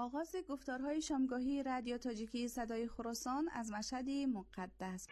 آغاز گفتارهای شامگاهی رادیو تاجیکی صدای خراسان از مشهد مقدس.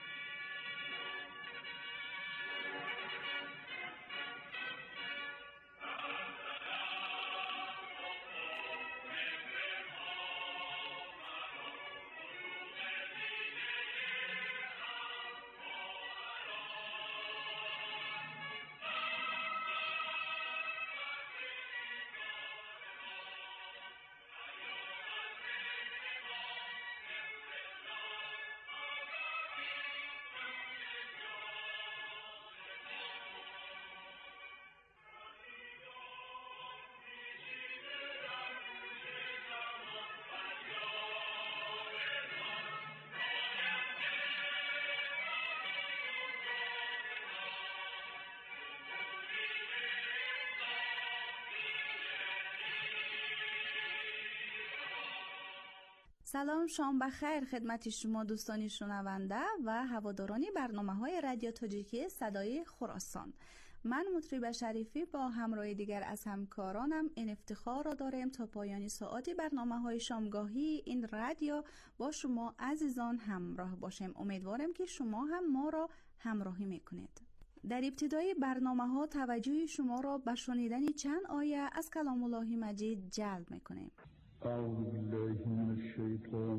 سلام، شام بخیر خدمت شما دوستانی شنونده و هواداران برنامه‌های رادیو تاجیکی صدای خراسان. من مطرب شریفی با همراه دیگر از همکارانم این افتخار را داریم تا پایان ساعت برنامه‌های شامگاهی این رادیو با شما عزیزان همراه باشیم. امیدوارم که شما هم ما را همراهی میکنید. در ابتدای برنامه‌ها توجه شما را به شنیدن چند آیه از کلام الله مجید جلب میکنیم. أعوذ بالله من الشيطان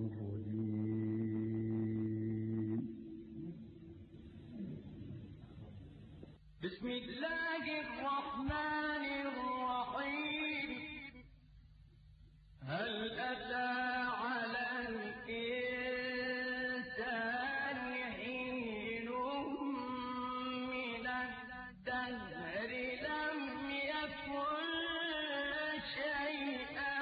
الرجيم. بسم الله الرحمن الرحيم. هل أتى على الإنسان حين من الدهر لم يكن شيئا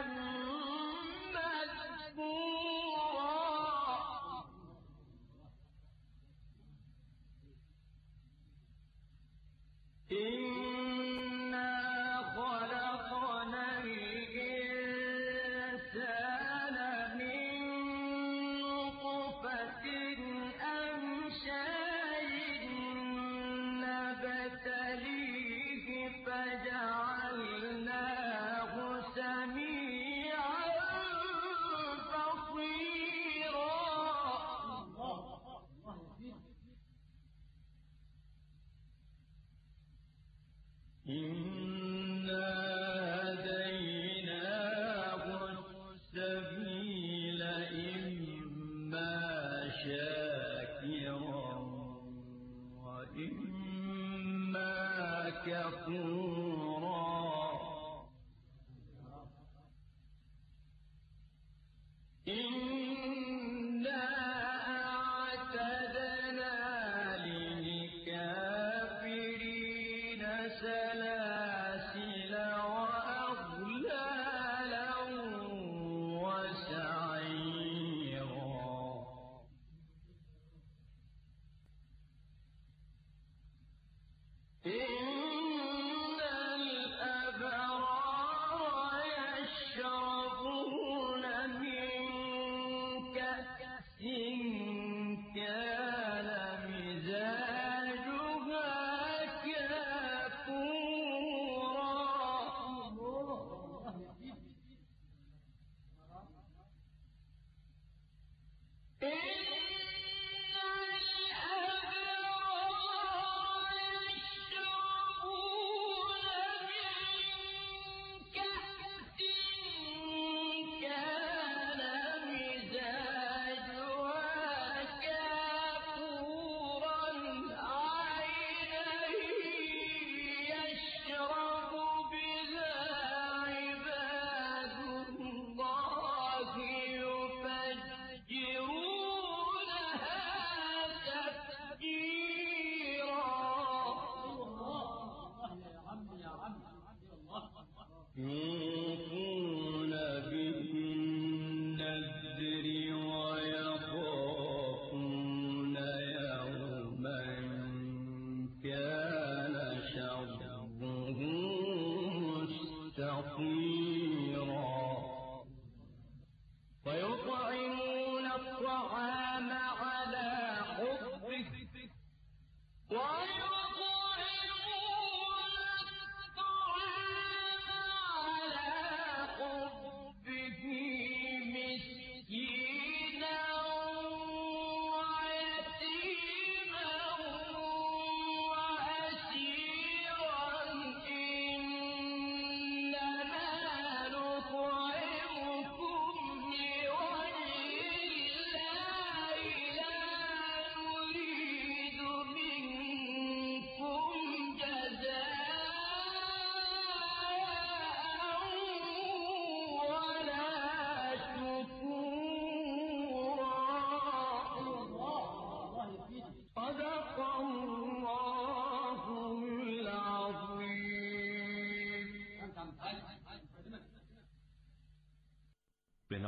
إنا خلقنا الإنسان من نطفة أمشاج نبتليه فجعلناه سميعا بصيرا. إنا هديناه السبيل إما شاكرا وإما كفورا. إنا أعتدنا للكافرين سلاسل وأغلالا وسعيرا. إن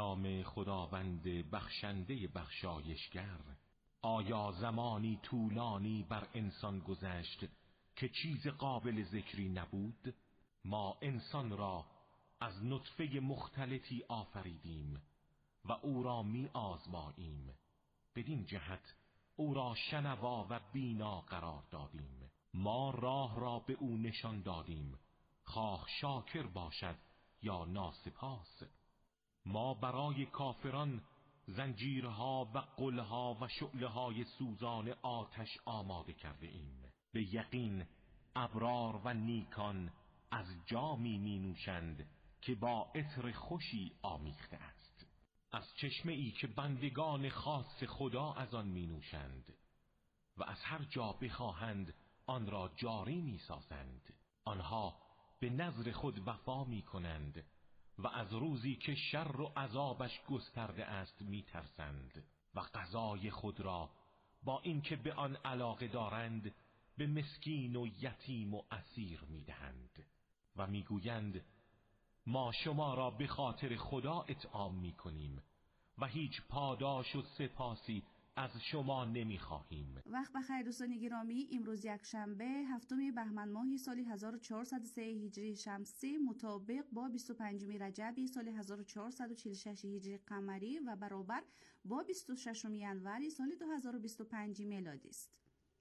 نام خداوند بخشنده بخشایشگر. آیا زمانی طولانی بر انسان گذشت که چیز قابل ذکری نبود؟ ما انسان را از نطفه مختلطی آفریدیم و او را می آزماییم. بدین جهت او را شنوا و بینا قرار دادیم. ما راه را به او نشان دادیم، خواه شاکر باشد یا ناسپاس. ما برای کافران زنجیرها و غلها و شعله‌های سوزان آتش آماده کرده ایم. به یقین ابرار و نیکان از جامی می نوشند که با عطر خوشی آمیخته است، از چشمه ای که بندگان خاص خدا از آن می نوشند و از هر جا بخواهند آن را جاری می سازند. آنها به نذر خود وفا می کنند و از روزی که شر و عذابش گسترده است می ترسند و غذای خود را با اینکه به آن علاقه دارند به مسکین و یتیم و اسیر می دهند و می گویند ما شما را به خاطر خدا اطعام می کنیم و هیچ پاداش و سپاسی از شما نمی خواهیم. وقت بخیر دوستان گرامی، امروز یک شنبه هفتم بهمن ماه سال 1403 هجری شمسی مطابق با 25 رجب سال 1446 هجری قمری و برابر با 26 ینور سال 2025 میلادی است.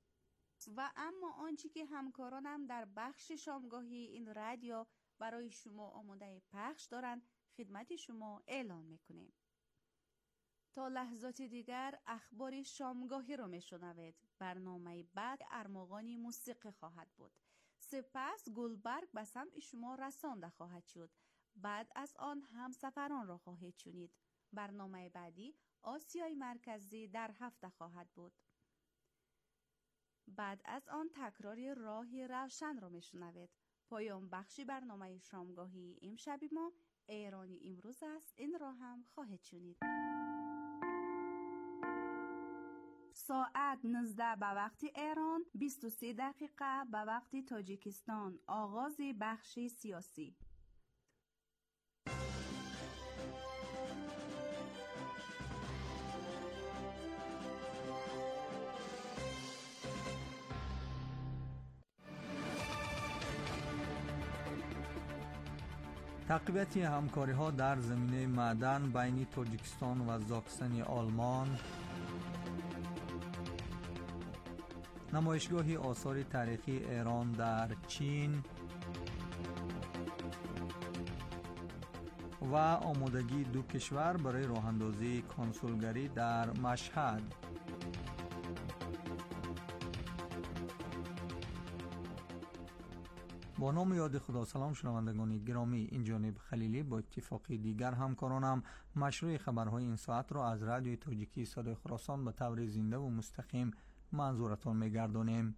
و اما آنچه که همکارانم در بخش شامگاهی این رادیو برای شما آماده پخش دارند خدمت شما اعلام میکنیم. تا لحظات دیگر اخبار شامگاهی رو میشنوید. برنامه بعد ارمغانی موسیقی خواهد بود. سپس گلبرگ به سمع شما رسانده خواهد شد. بعد از آن همسفران را خواهید شنید. برنامه بعدی آسیای مرکزی در هفته خواهد بود. بعد از آن تکرار راه روشن را میشنوید. پایان بخش برنامه شامگاهی امشب ما ایرانی امروز است. این را هم خواهید شنید. ساعت 19 به وقت ایران، 23 دقیقه به وقت تاجیکستان. آغاز بخش سیاسی. تقویت همکاری‌ها در زمینه معدن بین تاجیکستان و زاکسن آلمان، نمایشگاه آثار تاریخی ایران در چین و آمادگی دو کشور برای راه‌اندازی کنسولگری در مشهد. با نام یاد خدا. سلام شنوندگان گرامی، این جانب خلیلی با اتفاقی دیگر همکارانم مشروع خبرهای این ساعت را از رادیوی تاجیکی صدای خراسان به طور زنده و مستقیم منظورتان می‌گردانیم.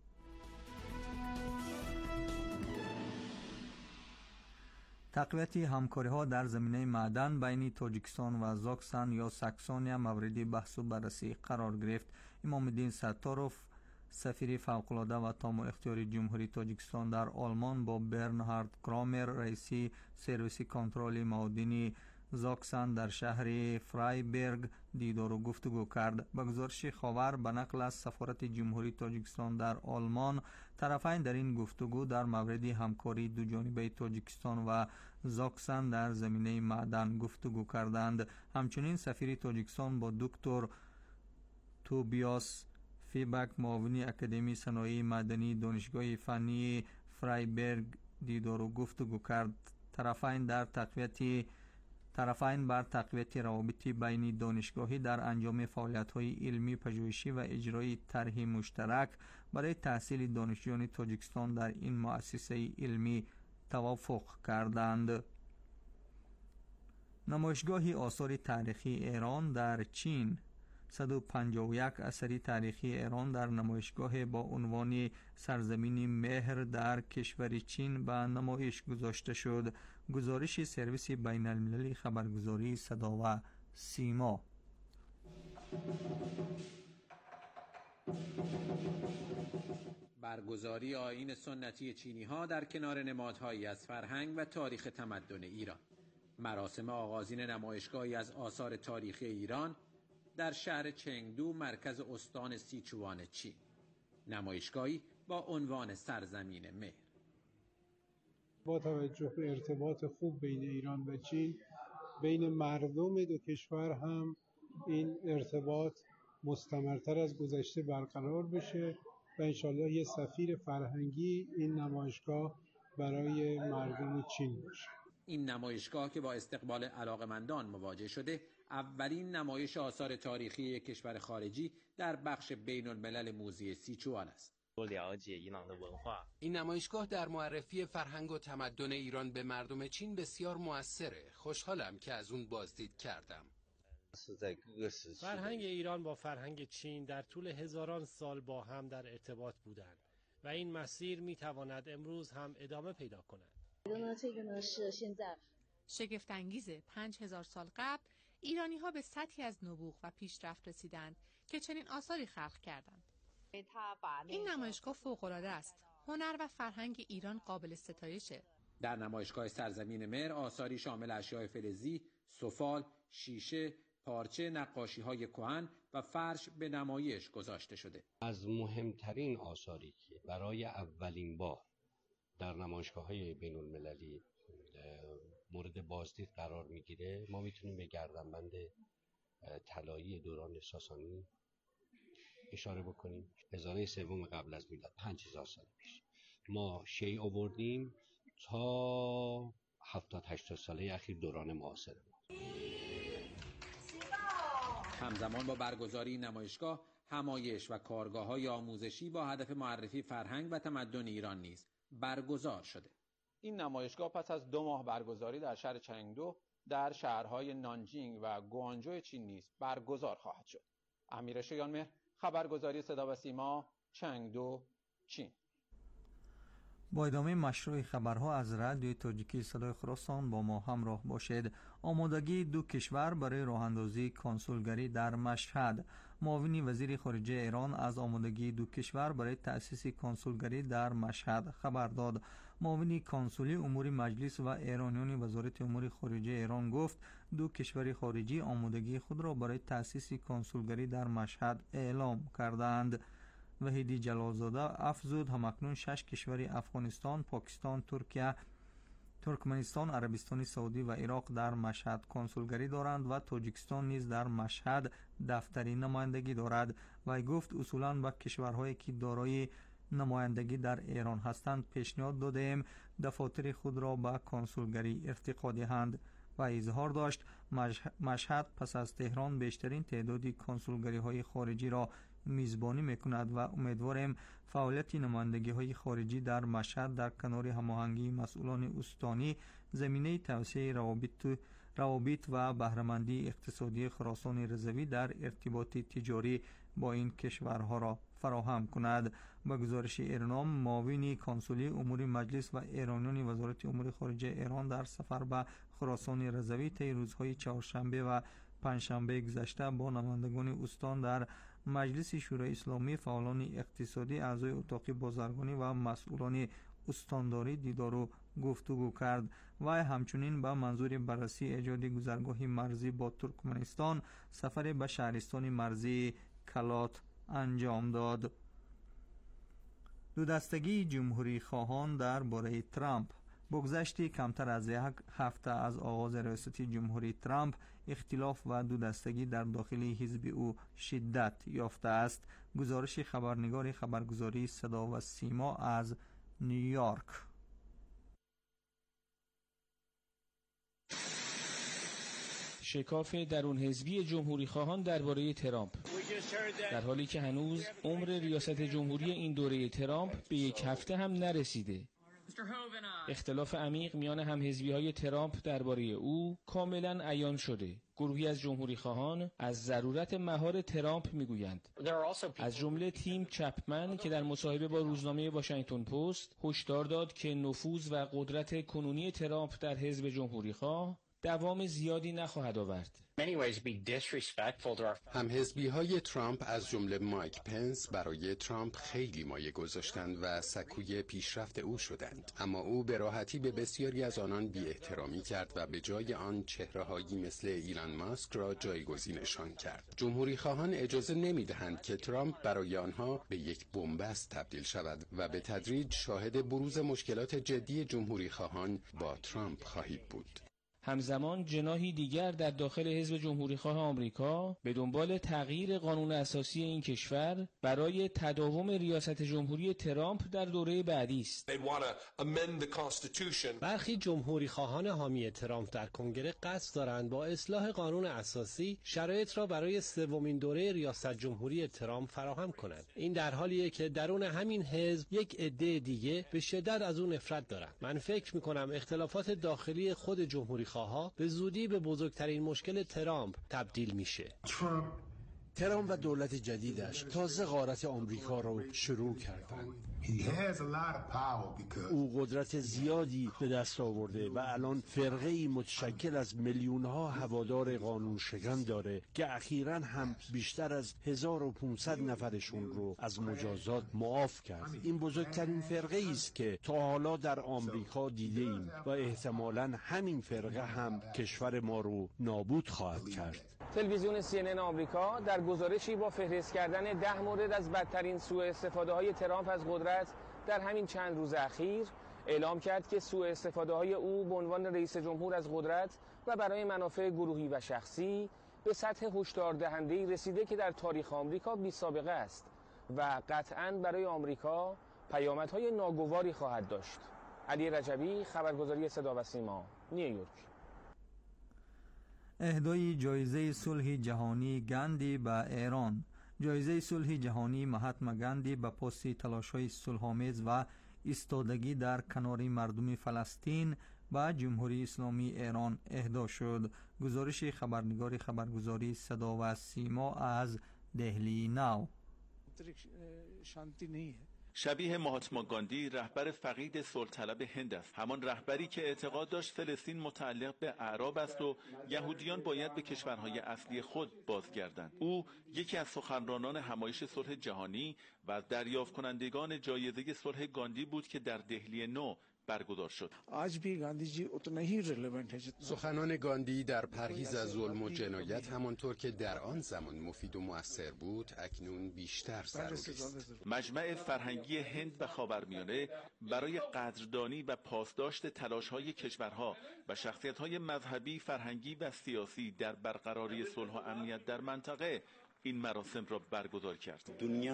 تقویت همکاری‌ها در زمینه معدن بین تاجیکستان و زاکسن یا ساکسونیا مورد بحث و بررسی قرار گرفت. امام الدین ستاروف سفیر فوق‌العاده و تام اختیاری جمهوری تاجیکستان در آلمان با برنهارد کرامر رئیس سرویس کنترل معادنی زاکسن در شهر فرایبرگ دیدار و گفتگو کرد. به گزارش خاور به نقل از سفارت جمهوری تاجیکستان در آلمان، طرفین در این گفتگو در مورد همکاری دو جانبه تاجیکستان و زاکسن در زمینه معدن گفتگو کردند. همچنین سفیر تاجیکستان با دکتر توبیاس فیبک معاون اکادمی صنایع معدنی دانشگاه فنی فرایبرگ دیدار و گفتگو کرد. طرفین بر تقویت روابط بین دانشگاهی در انجام فعالیت‌های علمی پژوهشی و اجرای طرح مشترک برای تحصیل دانشجویان تاجیکستان در این مؤسسه علمی توافق کردند. نمایشگاه آثار تاریخی ایران در چین، 151 اثر تاریخی ایران در نمایشگاه با عنوان سرزمین مهر در کشور چین به نمایش گذاشته شد. گزارش سرویس بین المللی خبرگزاری صدا و سیما. برگزاری آیین سنتی چینی ها در کنار نمادهایی از فرهنگ و تاریخ تمدن ایران. مراسم آغازین نمایشگاهی از آثار تاریخی ایران در شهر چنگدو مرکز استان سیچوان چین. نمایشگاهی با عنوان سرزمین مهر. با توجه به ارتباط خوب بین ایران و چین، بین مردم دو کشور هم این ارتباط مستمرتر از گذشته برقرار بشه و انشالله یه سفیر فرهنگی این نمایشگاه برای مردم چین باشه. این نمایشگاه که با استقبال علاقمندان مواجه شده، اولین نمایش آثار تاریخی کشور خارجی در بخش بین الملل موزه سیچوان است. این نمایشگاه در معرفی فرهنگ و تمدن ایران به مردم چین بسیار مؤثره. خوشحالم که از اون بازدید کردم. فرهنگ ایران با فرهنگ چین در طول هزاران سال با هم در ارتباط بودند و این مسیر میتواند امروز هم ادامه پیدا کند. شگفت انگیزه 5000 سال قبل ایرانی ها به سطحی از نبوغ و پیشرفت رسیدند که چنین آثاری خلق کردند. این نمایشگاه فوق‌العاده است. هنر و فرهنگ ایران قابل ستایشه. در نمایشگاه سرزمین مهر آثاری شامل اشیاء فلزی، سفال، شیشه، پارچه، نقاشی‌های کهن و فرش به نمایش گذاشته شده. از مهمترین آثاری که برای اولین بار در نمایشگاه‌های بین‌المللی مورد بازدید قرار میگیره، ما میتونیم به گردنبند طلایی دوران ساسانی اشاره بکنیم. هزاره سوم قبل از میلاد، 5000 سال پیش ما شیء آوردیم تا 70-80 ساله اخیر دوران معاصر ما. همزمان با برگزاری نمایشگاه، همایش و کارگاه‌های آموزشی با هدف معرفی فرهنگ و تمدن ایران نیز برگزار شده. این نمایشگاه پس از 2 ماه برگزاری در شهر چنگدو در شهرهای نانجینگ و گوانجو چین نیز برگزار خواهد شد. امیر شایانمهر، خبرگزاری صدا و سیما، چنگدو، چین. با ادامه مشروع خبرها از رادیوی تاجیکی صدای خراسان با ما همراه باشید. آمادگی دو کشور برای راه‌اندازی کنسولگری در مشهد. معاون وزیر خارجه ایران از آمادگی دو کشور برای تأسیس کنسولگری در مشهد خبر داد. معاون کنسولی امور مجلس و ایرانیان وزارت امور خارجه ایران گفت دو کشور خارجی آمادگی خود را برای تأسیس کنسولگری در مشهد اعلام کردند. وحیدی جلالزاده افزود همکنون 6 کشور افغانستان، پاکستان، ترکیه، ترکمنستان، عربستان سعودی و عراق در مشهد کنسولگری دارند و تاجیکستان نیز در مشهد دفتری نمایندگی دارد. و گفت اصولاً به کشورهایی که دارای نمایندگی در ایران هستند پیشنهاد دادیم دفاتر خود را به کنسولگری ارتقا دهند. و اظهار داشت مشهد پس از تهران بیشترین تعدادی کنسولگری های خارجی را میزبانی میکند و امیدواریم فعالیت نمایندگی های خارجی در مشهد در کنار هماهنگی مسئولان استانی زمینه توسعه روابط و بهره‌مندی اقتصادی خراسان رضوی در ارتباط تجاری با این کشورها را فراهم کند. با گزارش ایرنام معاون کنسولی امور مجلس و ایرانیان وزارت امور خارجه ایران در سفر به خراسان رضوی طی روزهای چهارشنبه و پنجشنبه گذشته با نمایندگان استان در مجلس شورای اسلامی، فعالان اقتصادی، اعضای اتاق بازرگانی و مسئولان استانداری دیدار و گفتگو کرد و همچنین به منظور بررسی ایجاد گذرگاه مرزی با ترکمنستان سفر به شهرستان مرزی کلات انجام داد. دو دستگی جمهوری خواهان درباره ترامپ. بگذشت کمتر از یک هفته از آغاز ریاست جمهوری ترامپ اختلاف و دو دستگی در داخل حزب او شدت یافته است. گزارش خبرنگار خبرگزاری صدا و سیما از نیویورک. شکاف درون حزبی جمهوری خواهان درباره ترامپ، در حالی که هنوز عمر ریاست جمهوری این دوره ترامپ به یک هفته هم نرسیده. اختلاف عمیق میان همحزبی‌های ترامپ درباره او کاملا عیان شده. گروهی از جمهوری خواهان از ضرورت مهار ترامپ میگویند. از جمله تیم چپمن که در مصاحبه با روزنامه واشنگتن پست هشدار داد که نفوذ و قدرت کنونی ترامپ در حزب جمهوری خواه دوام زیادی نخواهد آورد. همحزبی‌های ترامپ از جمله مایک پنس برای ترامپ خیلی مایه گذاشتند و سکوی پیشرفت او شدند، اما او به راحتی به بسیاری از آنان بی‌احترامی کرد و به جای آن چهره‌هایی مثل ایلان ماسک را جایگزینشان کرد. جمهوری‌خواهان اجازه نمی‌دهند که ترامپ برای آنها به یک بن‌بست تبدیل شود و به تدریج شاهد بروز مشکلات جدی جمهوری‌خواهان با ترامپ خواهید بود. همزمان جناحی دیگر در داخل حزب جمهوریخواه آمریکا به دنبال تغییر قانون اساسی این کشور برای تداوم ریاست جمهوری ترامپ در دوره بعدی است. برخی جمهوریخواهان حامی ترامپ در کنگره قصد دارند با اصلاح قانون اساسی شرایط را برای سومین دوره ریاست جمهوری ترامپ فراهم کنند. این در حالیه که درون همین حزب یک عده دیگه به شدت از اون نفرت دارند. من فکر می‌کنم اختلافات داخلی خود جمهوریخواها به زودی به بزرگترین مشکل ترامپ تبدیل میشه. ترامپ و دولت جدیدش تازه غارت آمریکا رو شروع کردن. او قدرت زیادی به دست آورده و الان فرقه‌ای متشکل از میلیون‌ها هوادار قانون شکن داره که اخیراً هم بیشتر از 1500 نفرشون رو از مجازات معاف کرد. این بزرگترین فرقه‌ای است که تا حالا در آمریکا دیده ایم و احتمالاً همین فرقه هم کشور ما رو نابود خواهد کرد. تلویزیون CNN آمریکا در گزارشی با فهرست کردن 10 مورد از بدترین سوء استفاده‌های ترامپ از قدرت در همین چند روز اخیر اعلام کرد که سوء استفاده‌های او به عنوان رئیس جمهور از قدرت و برای منافع گروهی و شخصی به سطح هشدار دهنده‌ای رسیده که در تاریخ آمریکا بی‌سابقه است و قطعاً برای آمریکا پیامدهای ناگواری خواهد داشت. علی رجبی، خبرگزاری صدا و سیما، نیویورک. اهدای جایزه صلح جهانی گاندی به ایران. جایزه صلح جهانی مهاتما گاندی به پاس تلاش‌های صلح‌آمیز و ایستادگی در کنار مردم فلسطین به جمهوری اسلامی ایران اهدا شد. گزارش خبرنگار خبرگزاری صدا و سیما از دهلی نو. شبیه مهاتما گاندی رهبر فقید صلح طلب هند است، همان رهبری که اعتقاد داشت فلسطین متعلق به اعراب است و یهودیان باید به کشورهای اصلی خود بازگردند. او یکی از سخنرانان همایش صلح جهانی و از دریافت کنندگان جایزه صلح گاندی بود که در دهلی نو برگزار شد. سخنان گاندی در پرهیز از ظلم و جنایت همانطور که در آن زمان مفید و مؤثر بود اکنون بیشتر ضروری است. مجمع فرهنگی هند و خاورمیانه برای قدردانی و پاسداشت تلاش‌های کشورها و شخصیت‌های مذهبی، فرهنگی و سیاسی در برقراری صلح و امنیت در منطقه این مراسم را برگزار کرد.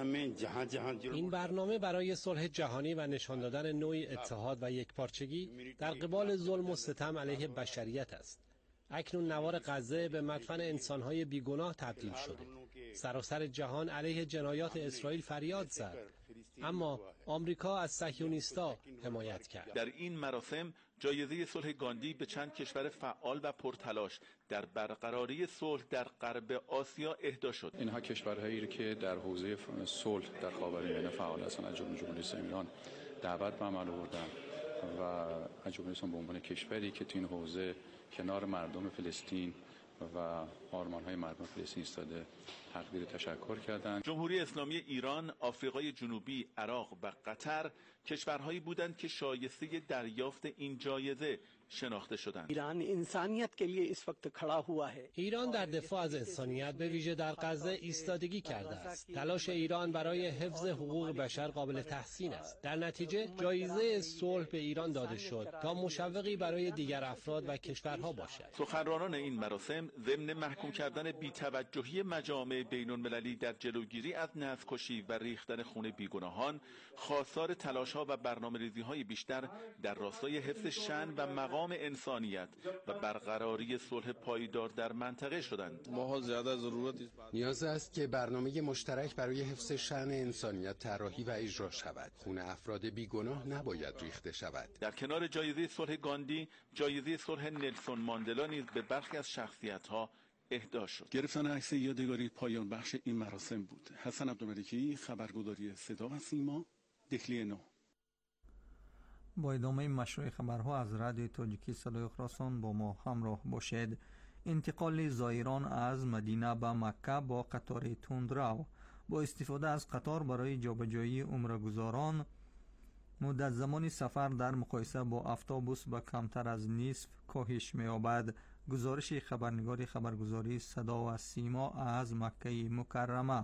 این برنامه برای صلح جهانی و نشان دادن نوعی اتحاد و یکپارچگی در قبال ظلم و ستم علیه بشریت است. اکنون نوار غزه به مدفن انسان‌های بیگناه تبدیل شده. سراسر جهان علیه جنایات اسرائیل فریاد زد، اما آمریکا از صهیونیست‌ها حمایت کرد. در این مراسم جایزه صلح گاندی به چند کشور فعال و پرتلاش در برقراری صلح در غرب آسیا اهدا شد. اینها کشورهایی که در حوزه صلح در خاورمیانه فعال هستند، از جمله جمهوری اسلامی ایران دعوت به عمل آوردند و از جمله به عنوان کشوری که تو این حوزه کنار مردم فلسطین و آرمان‌های مردم فلسطین ایستاده تقدیر تشکر کردند. جمهوری اسلامی ایران، آفریقای جنوبی، عراق و قطر کشورهایی بودند که شایسته دریافت این جایزه شناخته شدند. ایران انسانیت کے لیے اس وقت کھڑا ہوا ہے. ایران در دفاع از انسانیت به ویژه در غزه ایستادگی کرده است. تلاش ایران برای حفظ حقوق بشر قابل تحسین است. در نتیجه جایزه صلح به ایران داده شد تا مشوقی برای دیگر افراد و کشورها باشد. سخنرانان این مراسم ضمن محکوم کردن بی‌توجهی مجامع بین‌المللی در جلوگیری از نسل‌کشی و ریختن خون بیگناهان، خواستار تلاش‌ها و برنامه‌ریزی‌های بیشتر در راستای حفظ شأن و مقام انسانیت و برقراری صلح پایدار در منطقه شدند. نیاز است که برنامه مشترک برای حفظ شأن انسانیت طراحی و اجرا شود. خون افراد بیگناه نباید ریخته شود. در کنار جایزه صلح گاندی، جایزه صلح نلسون ماندلا نیز به برخی از شخصیت‌ها اهدا شد. گرفتن عکس یادگاری پایان بخش این مراسم بود. حسن عبدالملکی، خبرگزاری صدا و سیما، دهلی نو. با ادامه مشروع خبرها از رادیو تاجیکی صدای خراسان با ما همراه باشید. انتقال زائران از مدینه به مکه با قطار تندرو. با استفاده از قطار برای جابجایی عمره‌گزاران مدت زمان سفر در مقایسه با اتوبوس به کمتر از نصف کاهش می‌یابد. گزارش خبرنگار خبرگزاری صدا و سیما از مکه مکرمه.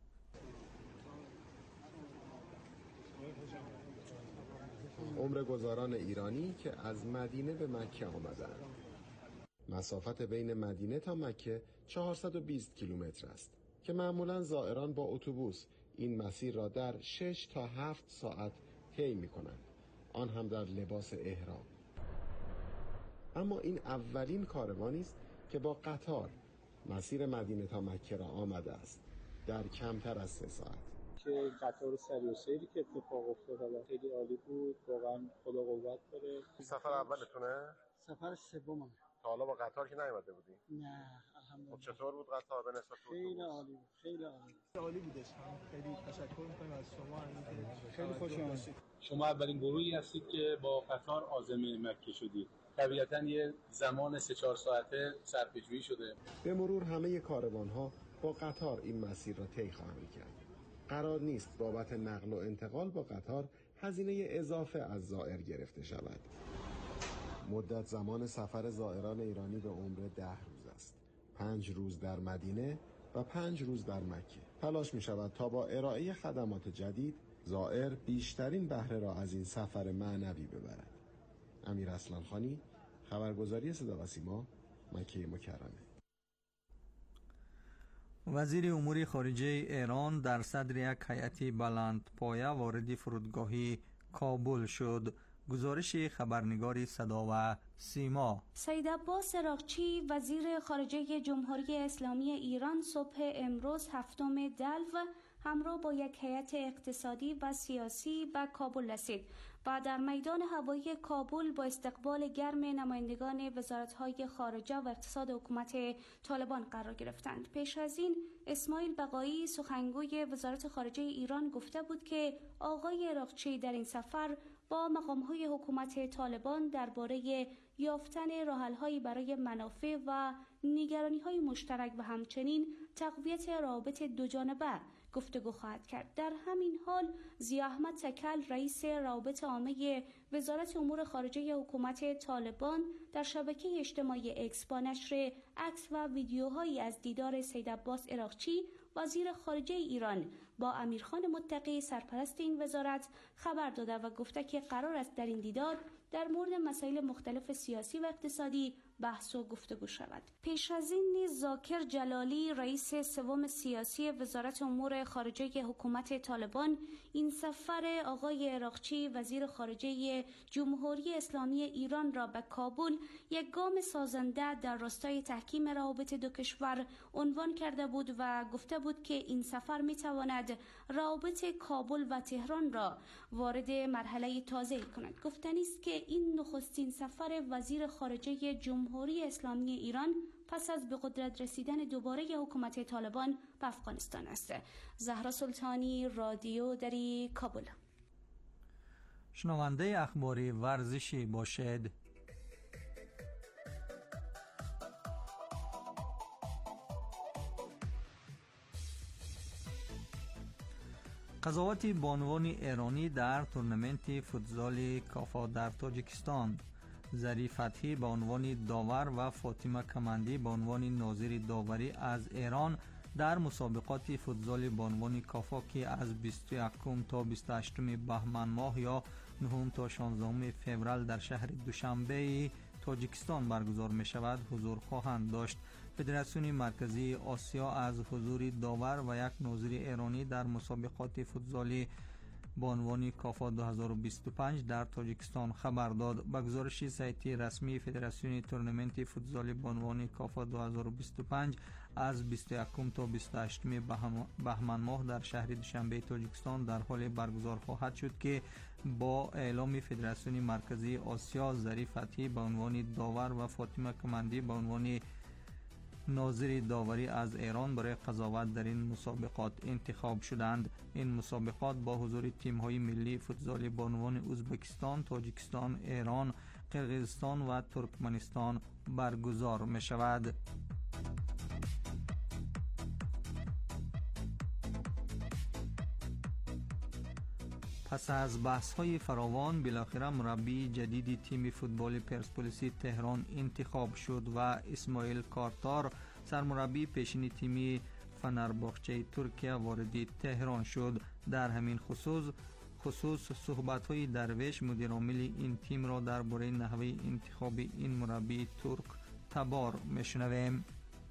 عمره‌گزاران ایرانی که از مدینه به مکه آمدند. مسافت بین مدینه تا مکه 420 کیلومتر است که معمولاً زائران با اتوبوس این مسیر را در 6 تا 7 ساعت طی می‌کنند، آن هم در لباس احرام. اما این اولین کاروانی است که با قطار مسیر مدینه تا مکه را آمده است در کمتر از 3 ساعت. که قطار سری و سیری که اتفاق افتاد خیلی عالی بود، واقعا خدا قوت داره. سفر اولتونه؟ سفر سومم. تا حالا با قطار که نیومده بودی؟ نه الحمدلله. چطور بود قطار به نسبت خیلی عالی بود، خیلی عالی بودش. خیلی تشکر می‌کنم از شما، خیلی خوش آمدید. شما اولین گروهی هستید که با قطار عازم مکه شدید. طبیعتاً یه زمان 3-4 ساعته صرفه‌جویی شده. به مرور همه کاروان‌ها با قطار این مسیر را طی خواهند کرد. قرار نیست بابت نقل و انتقال با قطار هزینه اضافه از زائر گرفته شود. مدت زمان سفر زائران ایرانی به عمره 10 روز است. 5 روز در مدینه و 5 روز در مکه. تلاش می شود تا با ارائه خدمات جدید زائر بیشترین بهره را از این سفر معنوی ببرد. امیر اصلانخانی، خبرگزاری صدا و سیما، مکه مکرمه. وزیر امور خارجه ایران در صدر یک هیئت بلندپایه وارد فرودگاه کابل شد. گزارش خبرنگار صدا و سیما. سید عباس عراقچی وزیر خارجه جمهوری اسلامی ایران صبح امروز 7 دلو همراه با یک هیئت اقتصادی و سیاسی به کابل رسید و در میدان هوایی کابل با استقبال گرم نمایندگان وزارت‌های خارجه و اقتصاد حکومت طالبان قرار گرفتند. پیش از این اسماعیل بقایی سخنگوی وزارت خارجه ایران گفته بود که آقای عراقچی در این سفر با مقام‌های حکومت طالبان درباره یافتن راه‌حل‌هایی برای منافع و نگرانی‌های مشترک و همچنین تقویت روابط دوجانبه گفتگو خواهد کرد. در همین حال ضیاء احمد تکل رئیس روابط عامه وزارت امور خارجه حکومت طالبان در شبکه اجتماعی اکس با نشر عکس و ویدیوهایی از دیدار سید عباس عراقچی وزیر خارجه ایران با امیرخان متقی سرپرست این وزارت خبر داده و گفته که قرار است در این دیدار در مورد مسائل مختلف سیاسی و اقتصادی بحث و گفتگو شود. پیش از این نیز ذاکر جلالی رئیس سوم سیاسی وزارت امور خارجه حکومت طالبان این سفر آقای عراقچی وزیر خارجه جمهوری اسلامی ایران را به کابل یک گام سازنده در راستای تحکیم روابط دو کشور عنوان کرده بود و گفته بود که این سفر میتواند روابط کابل و تهران را وارد مرحله تازه‌ای کند. گفتنی است که این نخستین سفر وزیر خارجه جمهوری اسلامی ایران پس از به قدرت رسیدن دوباره حکومت طالبان به افغانستان است. زهرا سلطانی، رادیو دری، کابل. شنونده اخباری ورزشی باشد. قضاوت بانوان ایرانی در تورنمنت فوتزال کافا در تاجیکستان. ظریف فتحی به عنوان داور و فاطمه کمندی به عنوان ناظر داوری از ایران در مسابقات فوتزال بانوان کافا که از 21 تا 28 بهمن ماه یا 9 تا 16 فوریه در شهر دوشنبه تاجیکستان برگزار می شود حضور خواهند داشت. فدراسیون مرکزی آسیا از حضور داور و یک ناظر ایرانی در مسابقات فوتزال بانوان کافا 2025 در تاجیکستان خبر داد. به گزارش سایت رسمی فدراسیون تورنمنت فوتزال بانوان کافا 2025 از 21 تا 28 بهمن ماه در شهر دوشنبه تاجیکستان در حال برگزار خواهد شد که با اعلام فدراسیون مرکزی آسیا ظریف فتحی به عنوان داور و فاطمه کمندی به عنوان ناظر داوری از ایران برای قضاوت در این مسابقات انتخاب شدند. این مسابقات با حضور تیم‌های ملی فوتزال بانوان ازبکستان، تاجیکستان، ایران، قرقیزستان و ترکمنستان برگزار می شود. پس از بحث‌های فراوان بالاخره مربی جدید تیم فوتبال پرسپولیس تهران انتخاب شد و اسماعیل کارتار سرمربی پیشین تیم فنرباغچه ترکیه وارد تهران شد. در همین خصوص صحبت‌های درویش مدیرعامل این تیم را درباره نحوه انتخاب این مربی ترک تبار میشنویم.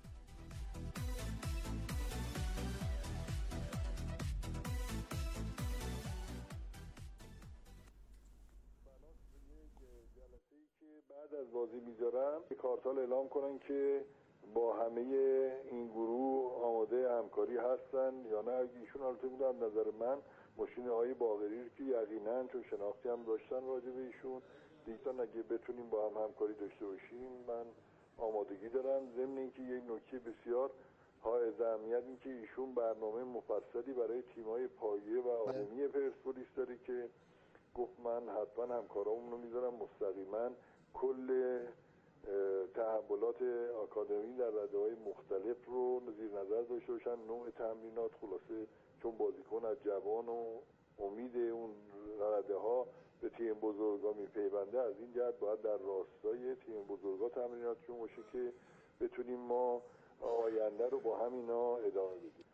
بعد از بازی میذارن کارتال اعلام کنن که با همه این گروه آماده همکاری هستن یا نه. ایشون البته بود از نظر من ماشین آقای باقری که یقینا چون شناختی هم داشتن راجع به ایشون دیگه اگه بتونیم با هم همکاری داشته باشیم من آمادگی دارم. ضمن اینکه یک نکته بسیار حائز اهمیت این که ایشون برنامه مفصلی برای تیم‌های پایه و عمومی پرسپولیس داره که گفت من حتما همکارامون رو میذارم مستقیما کل تحولات آکادمی در رده‌های مختلف رو زیر نظر داشته باشن، نوع تمرینات، خلاصه چون بازیکن از جوان و امید اون رده‌ها به تیم بزرگا میپیونده، از این جهت باید در راستای تیم بزرگا تمریناتشون باشه که بتونیم ما آینده رو با همینا ادامه بدیم.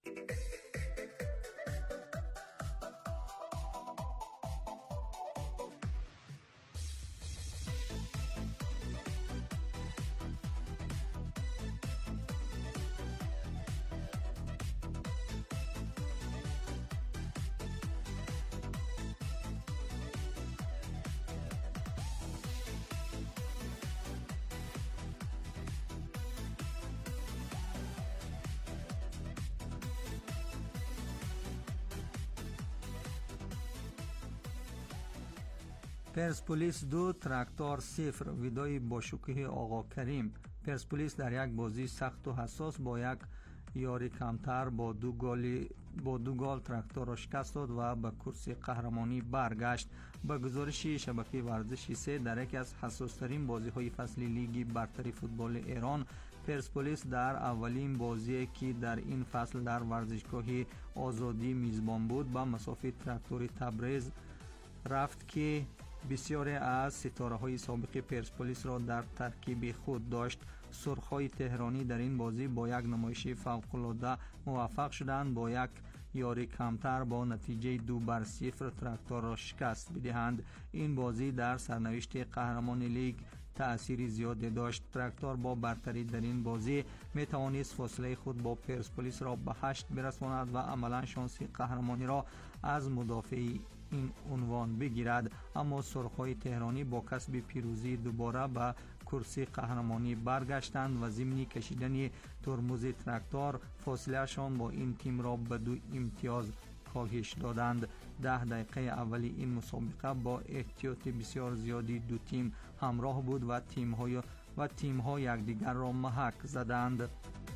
پرسپولیس 2 تراکتور 0 ویدای با شکوه آقا کریم. پرسپولیس در یک بازی سخت و حساس با یک یاری کمتر با دو گل تراکتور را شکست داد و به کرسی قهرمانی برگشت. به گزارش شبکه ورزشی 3 در یکی از حساس‌ترین بازی‌های فصل لیگ برتر فوتبال ایران پرسپولیس در اولین بازی که در این فصل در ورزشگاه آزادی میزبان بود به مسافت تراکتور تبریز رفت که بسیاری از ستاره‌های سابق پرسپولیس را در ترکیب خود داشت. سرخ‌های تهرانی در این بازی با یک نمایش فوق‌العاده موفق شدند با یک یاری کمتر با نتیجه 2-0 تراکتور را شکست بدهند. این بازی در سرنوشت قهرمان لیگ تأثیر زیادی داشت. تراکتور با برتری در این بازی می توانست فاصله خود با پرسپولیس را به 8 برساند و عملا شانس قهرمانی را از مدافع این عنوان بگیرد، اما سرخ‌های تهرانی با کسب پیروزی دوباره به کرسی قهرمانی برگشتند و ضمن کشیدن ترمز تراکتور فاصله‌شان با این تیم را به 2 امتیاز کاهش دادند. 10 دقیقه اولی این مسابقه با احتیاط بسیار زیادی دو تیم همراه بود و تیم‌ها یکدیگر را محک زدند.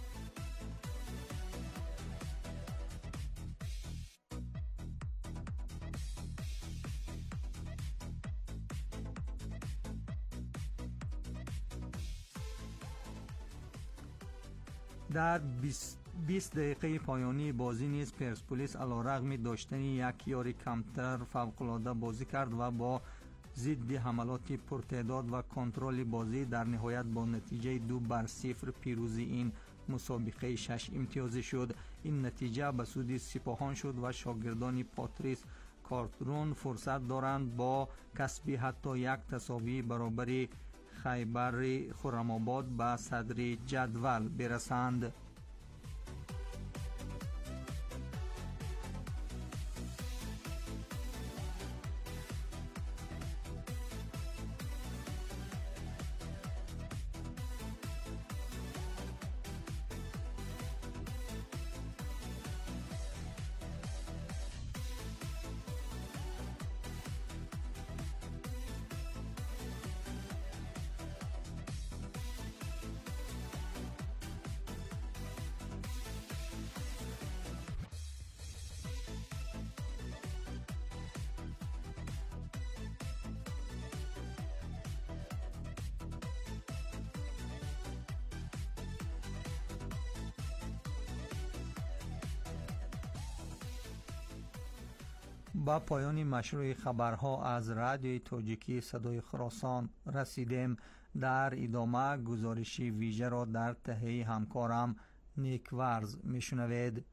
در 20 دقیقه پایانی بازی نیز پرسپولیس علیرغم داشتن یک یاری کمتر فوق‌العاده بازی کرد و با ضد حملات پرتعداد و کنترل بازی در نهایت با نتیجه 2-0 پیروزی این مسابقه 6 امتیازی شد. این نتیجه به سود سپاهان شد و شاگردان پاتریس کارترون فرصت دارند با کسب حتی یک تساوی برابر خیبر خرم‌آباد به صدر جدول برسند. با پایان مشروع خبرها از رادیوی تاجیکی صدای خراسان رسیدیم. در ادامه گزارشی ویژه را در تهیه همکارم نیکورز میشنوید.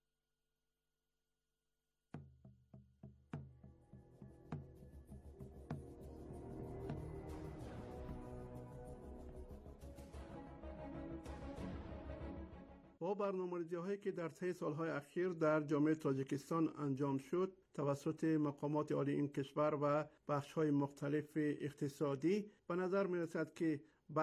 با برنامه‌ریزی‌هایی که در طی سالهای اخیر در جامعه تاجیکستان انجام شد توسط مقامات عالی این کشور و بخش‌های مختلف اقتصادی، به نظر می‌رسد که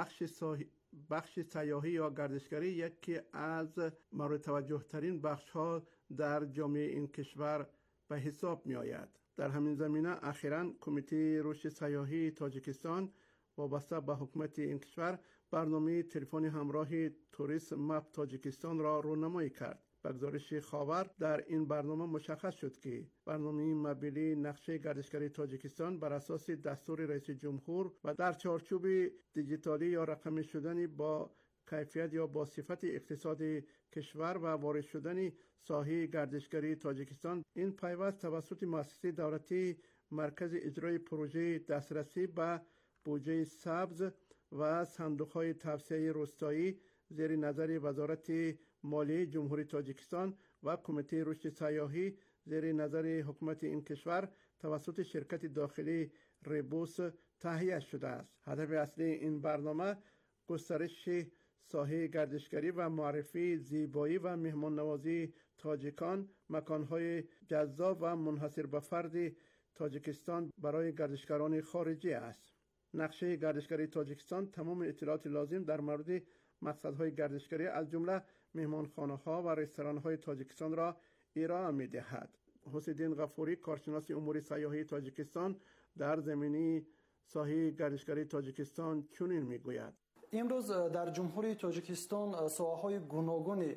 بخش سیاحی یا گردشگری یکی از مورد توجه ترین بخش‌ها در جامعه این کشور به حساب می‌آید. در همین زمینه اخیراً کمیته رشد سیاحی تاجیکستان وابسته به حکومت این کشور برنامه تلفن همراه توریسم مپ تاجیکستان را رونمایی کرد. به گزارش خاور در این برنامه مشخص شد که برنامه مبنی نقشه گردشگری تاجیکستان بر اساس دستور رئیس جمهور و در چارچوب دیجیتالی یا رقمی شدن با کیفیت یا با صفت اقتصاد کشور و وارد شدن ساحه گردشگری تاجیکستان، این پیوست توسط مؤسسه دولتی مرکز اجرای پروژه دسترسی به بودجه سبز و صندوق‌های توسعه روستایی زیر نظر وزارت مالیه جمهوری تاجیکستان و کمیته رشد سیاحی زیر نظر حکومت این کشور توسط شرکت داخلی ریبوس تهیه شده است. هدف اصلی این برنامه گسترش ساحه گردشگری و معرفی زیبایی و مهمان نوازی تاجیکان، مکان‌های جذاب و منحصر به فرد تاجیکستان برای گردشگران خارجی است. نقشه گردشگری تاجیکستان تمام اطلاعات لازم در مورد مقصدهای گردشگری از جمله مهمانخانه‌ها و رستوران‌های تاجیکستان را ارائه می‌دهد. حسین غفوری، کارشناس امور سیاحی تاجیکستان، در زمینه ساحه گردشگری تاجیکستان چنین می‌گوید: امروز در جمهوری تاجیکستان ساحه‌های گوناگون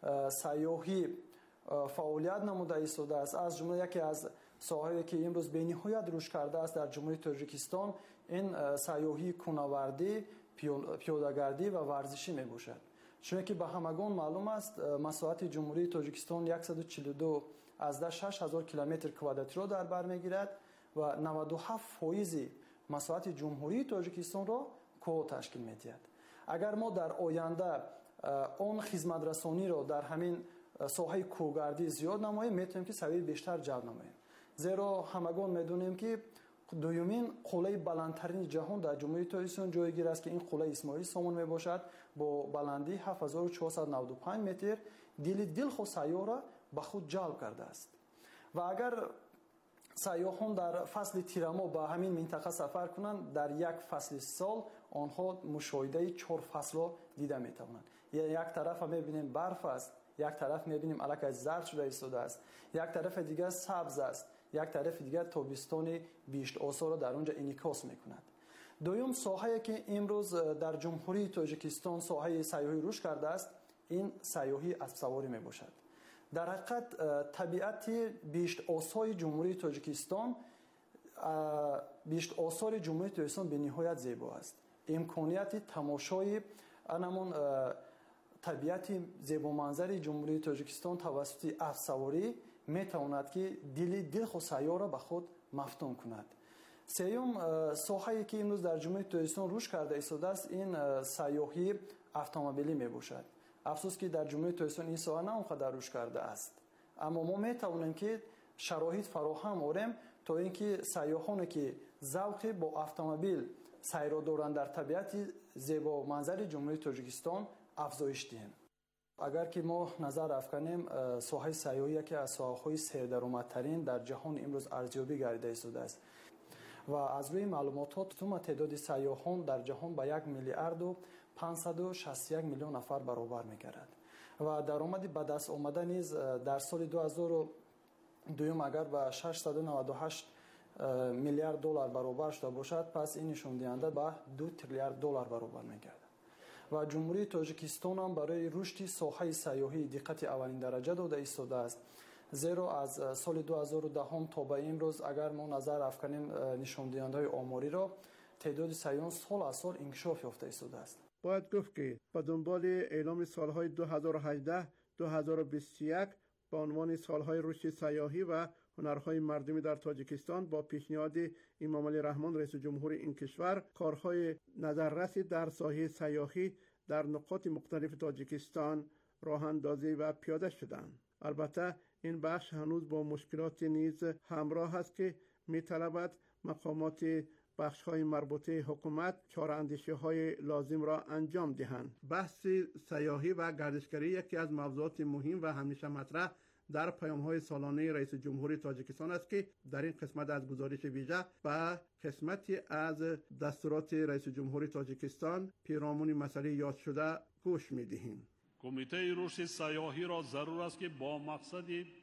سیاحی فعالیت نموده ایستاده است. از جمله یکی از ساحه‌ای که امروز به نهایت رشد کرده است در جمهوری تاجیکستان این سیاحی کوهنوردی، پیاده‌گردی و ورزشی میباشد. چون که به همگان معلوم است مساحت جمهوری تاجیکستان 142 از 6000 کیلومتر کوادراتری را در بر میگیرد و 97% مساحت جمهوری تاجیکستان را کوه تشکیل میدهد. اگر ما در آینده آن خدمت رسانی را در همین ساحه کوهگردی زیاد نماییم، میتونیم که سویه بیشتر جلب نماییم. زیرا همگان میدونیم که دومین قله بلندترین جهان در جمهوری تاجیکستان جایگیر است که این قله اسماعیل سامان میباشد با بلندی 7495 متر. دل خود سیاح را به خود جلب کرده است و اگر سیاحان در فصل تیرما به همین منطقه سفر کنند، در یک فصل سال آنها مشاهده 4 فصل را دیده میتوانند. یک طرف میبینیم برف است، یک طرف میبینیم الک زرد شده ایستاده است، یک طرف دیگر سبز است، یک طرف دیگر تابستان بیشت آثار را در اونجا انعکاس میکند. دوم ساحه‌ای که امروز در جمهوری تاجیکستان ساحه سیاحی رشد کرده است، این سیاحی اسب سواری میباشد. در حقیقت طبیعت بیشت آثار جمهوری تاجیکستان به نهایت زیبا است. امکانیت تماشای انمون طبیعت زیبا منظر جمهوری تاجیکستان توسط اسب سواری میتواند که دل خود سیاح را به خود مفتون کند. سوم ساحه‌ای که امروز در جمهوری تاجیکستان رشد کرده ایستاده است، این سیاحی اتومبیلی میباشد. افسوس که در جمهوری تاجیکستان این ساحه نه اونقدر رشد کرده است، اما ما میتوانیم که شرایط فراهم آوریم تا اینکه سیاحانی که ذوق با اتومبیل سیر دارند در طبیعت زیبا منظر جمهوری تاجیکستان افزایش دهیم. اگر که ما نظر افکنیم ساحه سیاحی که از ساحه‌های سردرآمدترین در جهان امروز ارزیابی گردیده ایستاده است و از روی معلومات تعداد سیاحان در جهان به 1 میلیارد و 561 میلیون نفر برابر می‌گردد و درآمد به دست آمده نیز در سال 2002 اگر به 698 میلیارد دلار برابر شده باشد، پس این نشون دهنده به 2 تریلیارد دلار برابر می‌گردد. و جمهوری تاجیکستان هم برای رشد ساحه سیاحی دقت اولین درجه داده ایستاده است. زیرا از سال 2010 تا به امروز اگر ما نظر افکنیم نشان دهنده آماری را، تعداد سیاحان سال از سال انکشاف یافته ایستاده است. باید گفت که به دنبال اعلام سالهای 2018 2021 به عنوان سالهای رشد سیاحی و هنرهای مردمی در تاجیکستان با پیشنهاد امام علی رحمان رئیس جمهور این کشور کارهای نظررسی در ساحه سیاحی در نقاط مختلف تاجیکستان راه اندازی و پیاده شدند. البته این بخش هنوز با مشکلات نیز همراه است که می‌طلبد مقامات بخش‌های مربوطه حکومت چاره‌اندیشی‌های لازم را انجام دهند. بحث سیاحی و گردشگری یکی از موضوعات مهم و همیشه مطرح در پیام‌های سالانه رئیس جمهور تاجیکستان است که در این قسمت از گزارش ویژه به قسمتی از دستورات رئیس جمهور تاجیکستان پیرامون مسئله یاد شده گوش می‌دهیم. کمیته رشد سیاحی را ضرور است که با مقصد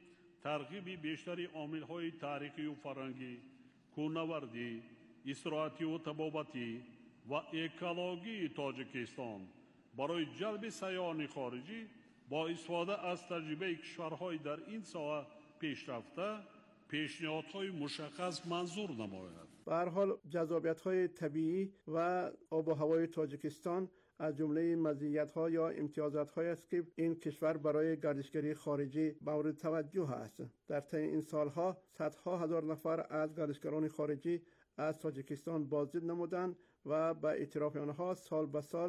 ترغیب بیشتری عامل‌های تاریخی و فرهنگی، کوهنوردی، استراحتی و طبابتی و اکولوژی تاجیکستان برای جلب سیاحان خارجی با استفاده از تجربه کشورهای در این ساحه پیشرفته پیشنهادهای مشخص منظور نماید. به هر حال جذابیت‌های طبیعی و آب و هوای تاجیکستان از جمله مزیت‌ها یا امتیازات‌هایی است که این کشور برای گردشگری خارجی مورد توجه است. در طی این سالها صدها هزار نفر از گردشگران خارجی از تاجیکستان بازدید نمودند و به اعتراف آنها سال به سال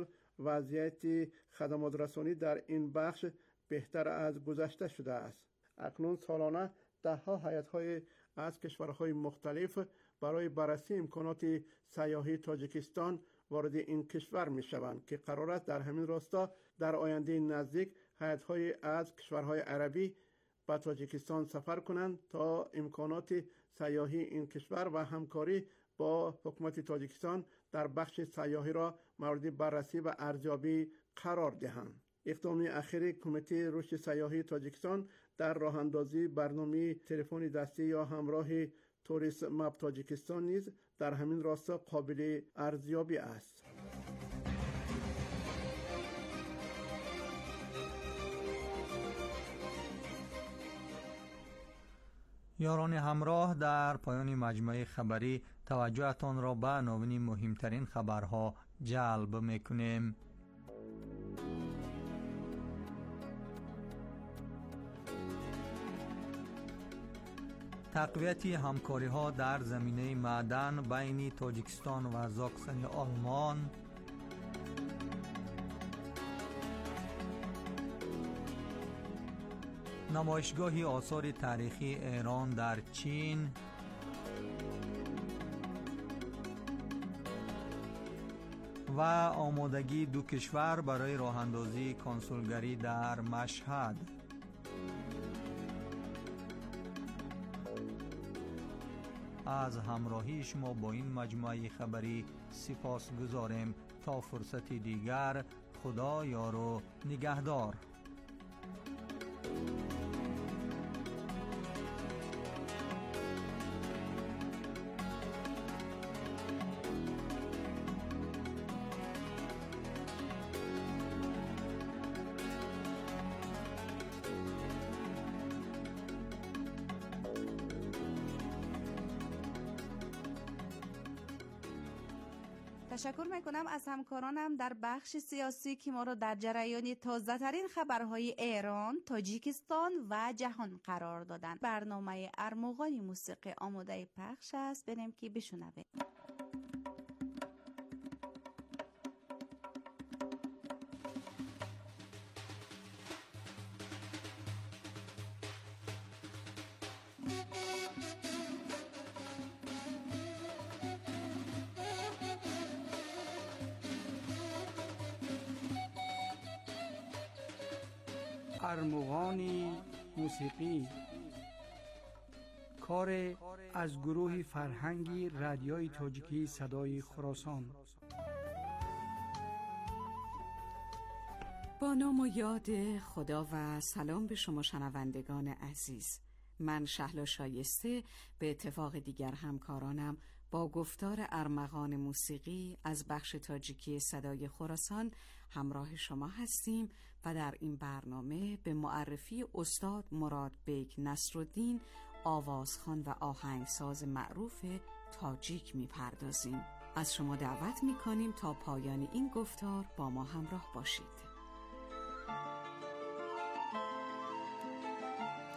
وضعیت خدمات رسانی در این بخش بهتر از گذشته شده است. اکنون سالانه ده‌ها هیئت‌های از کشورهای مختلف برای بررسی امکانات سیاحی تاجیکستان وارد این کشور می‌شوند که قرار است در همین راستا در آینده نزدیک هیئت‌های از کشورهای عربی به تاجیکستان سفر کنند تا امکانات سیاحی این کشور و همکاری با حکومت تاجیکستان در بخش سیاحی را مورد بررسی و ارزیابی قرار دهند. اقدام اخیر کمیته رشد سیاحی تاجیکستان در راه اندازی برنامه تلفن دستی یا همراه توریسم مپ تاجیکستان نیز در همین راستا قابل ارزیابی است. یاران همراه، در پایان مجموعه خبری توجهتان را به عناوین مهمترین خبرها جلب میکنیم. تقویت همکاری‌ها در زمینه معدن بین تاجیکستان و زاکسن آلمان، نمایشگاه آثار تاریخی ایران در چین، و آمادگی دو کشور برای راه اندازی کنسولگری در مشهد. از همراهی شما با این مجموعه خبری سپاس گذاریم. تا فرصت دیگر، خدا یار و نگهدار. تشکر میکنم از همکارانم در بخش سیاسی که ما را در جریان تازه ترین خبرهای ایران، تاجیکستان و جهان قرار دادند. برنامه ارمغان موسیقی آماده پخش است، بریم که بشنویم. ارمغان موسیقی، کار از گروه فرهنگی رادیوی تاجیکی صدای خراسان. با نام و یاد خدا و سلام به شما شنوندگان عزیز. من شهلا شایسته به اتفاق دیگر همکارانم با گفتار ارمغان موسیقی از بخش تاجیکی صدای خراسان همراه شما هستیم و در این برنامه به معرفی استاد مراد بیگ نصرالدین، آوازخوان و آهنگساز معروف تاجیک می‌پردازیم. از شما دعوت می‌کنیم تا پایان این گفتار با ما همراه باشید.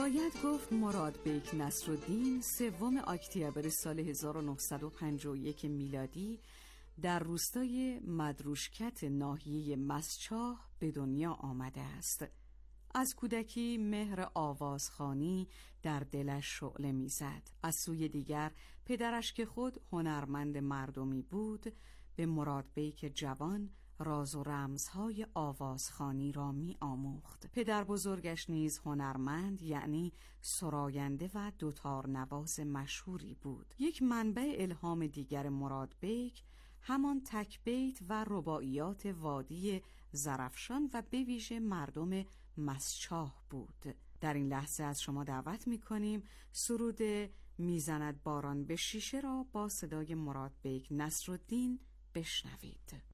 باید گفت مراد بیک نصرالدین 3 اکتبر سال 1951 میلادی در روستای مدروشکت ناحیه مسچاه به دنیا آمده است. از کودکی مهر آوازخوانی در دلش شعله می‌زد. از سوی دیگر پدرش که خود هنرمند مردمی بود به مراد بیک جوان راز و رمزهای آوازخوانی را می آموخت. پدر بزرگش نیز هنرمند یعنی سراینده و دوتار نواز مشهوری بود. یک منبع الهام دیگر مراد بیک همان تکبیت و رباعیات وادی زرفشان و به ویژه مردم مسچاه بود. در این لحظه از شما دعوت می کنیم سرود میزند باران به شیشه را با صدای مراد بیک نصرالدین بشنوید.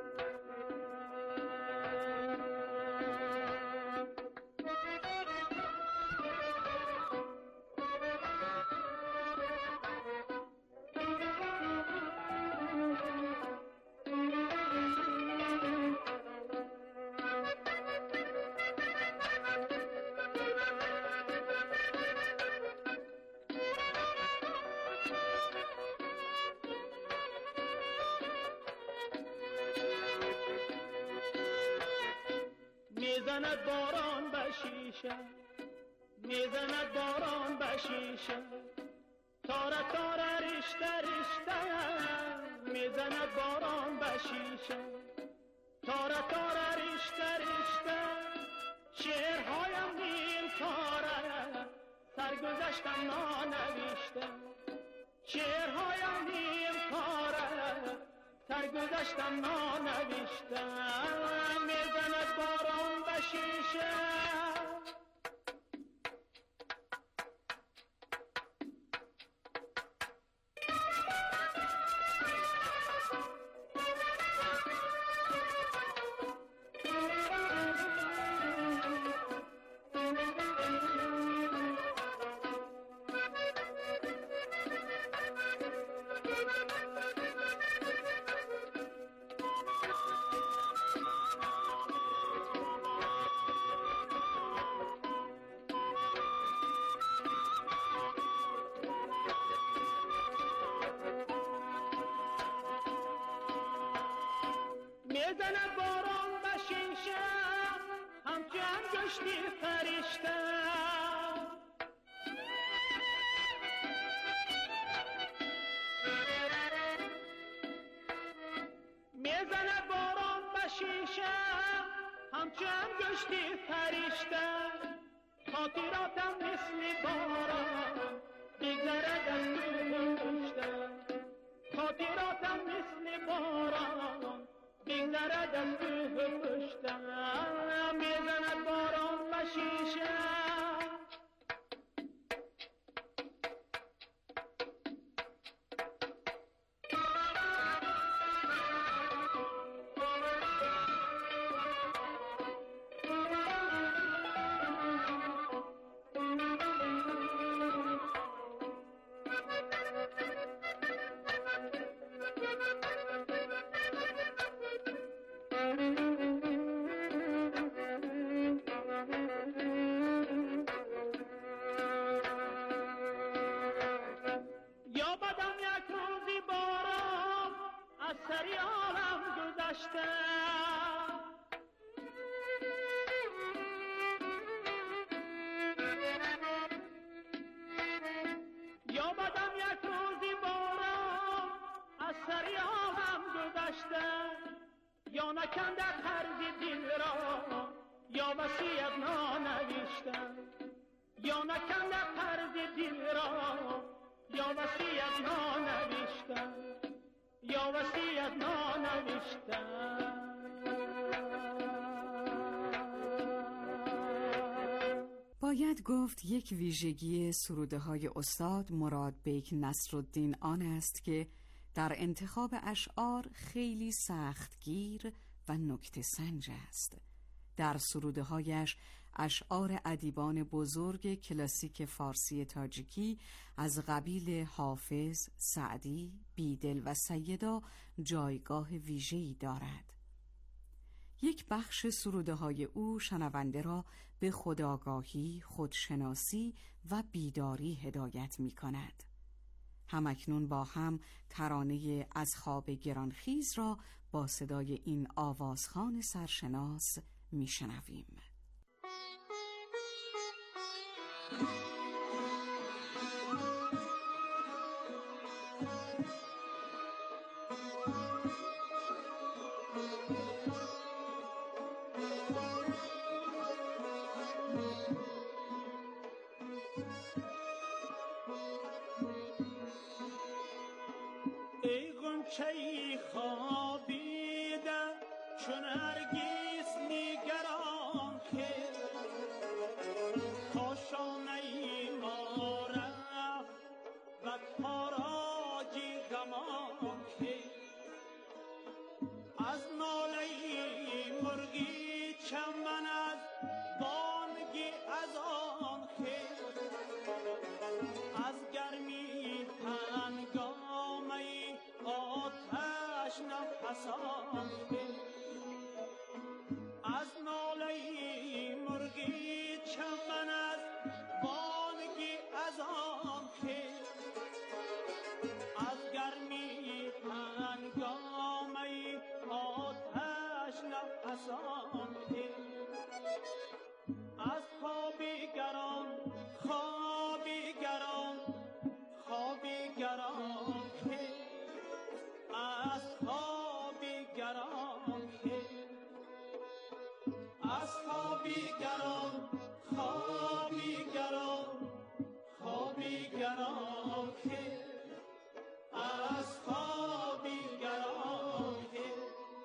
میزند باران به شیشه، میزند باران به شیشه، تاره تاره رشته رشته، میزند باران به شیشه، تاره تاره رشته رشته، شعرهایم نیل کاره، سرگذشتم نانوشته، شعرهایم نیل کاره، سرگذشتم نانوشته، میزند باران به شیشه. میزند باران به شیشه، همچو انگشتی فرشته، میزند باران به شیشه، همچو انگشتی فرشته، خاطراتم مثل باران بگذرد از گذشته، خاطراتم مثل باران بگذرد از گذشته، میزند باران به شیشه. سری عالم گذشته، یا بدم یک روزی باران از سری عالم گذشته، یا نکنده قرض دل را یا وصیت نانوشته، یا نکنده قرض دل را یا وصیت نانوشته، یا وصیت نانوشته. باید گفت یک ویژگی سروده های استاد مراد بیک نصرالدین آن است که در انتخاب اشعار خیلی سختگیر و نکته سنج است. در سروده هایش اشعار ادیبان بزرگ کلاسیک فارسی تاجیکی از قبیل حافظ، سعدی، بیدل و سیدا جایگاه ویژه‌ای دارد. یک بخش سروده های او شنونده را به خودآگاهی، خودشناسی و بیداری هدایت می کند. همکنون با هم ترانه از خواب گرانخیز را با صدای این آوازخوان سرشناس می شنویم. ای غنچه‌ای خوابیده چون نرگس نگران که کاشانه ما رفت و تاراج غمان که از ناله مرغی چمن از بانگی از آن که از گرمی هنگامه آتش نفسان که از ناله مرغی چمن از بانگی از آن که از گرمی هنگامه آتش نفسان که از خوابی گران خوابی گران خوابی گران که از خوابی گران که از خوابی گران خوابی گران خوابی گران که از خوابی گران که